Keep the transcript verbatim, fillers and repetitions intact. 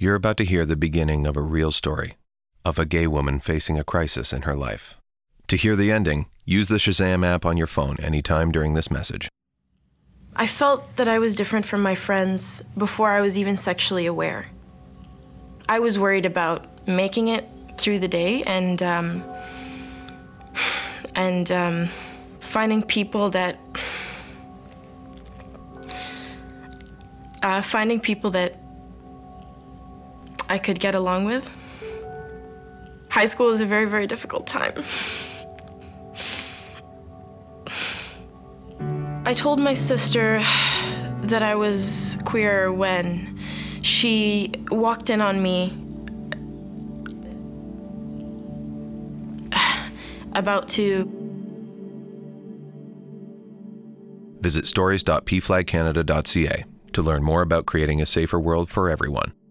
You're about to hear the beginning of a real story of a gay woman facing a crisis in her life. To hear the ending, use the Shazam app on your phone anytime during this message. I felt that I was different from my friends before I was even sexually aware. I was worried about making it through the day and um, and um, finding people that uh, finding people that I could get along with. High school is a very, very difficult time. I told my sister that I was queer when she walked in on me about to. Visit stories dot p flag canada dot c a to learn more about creating a safer world for everyone.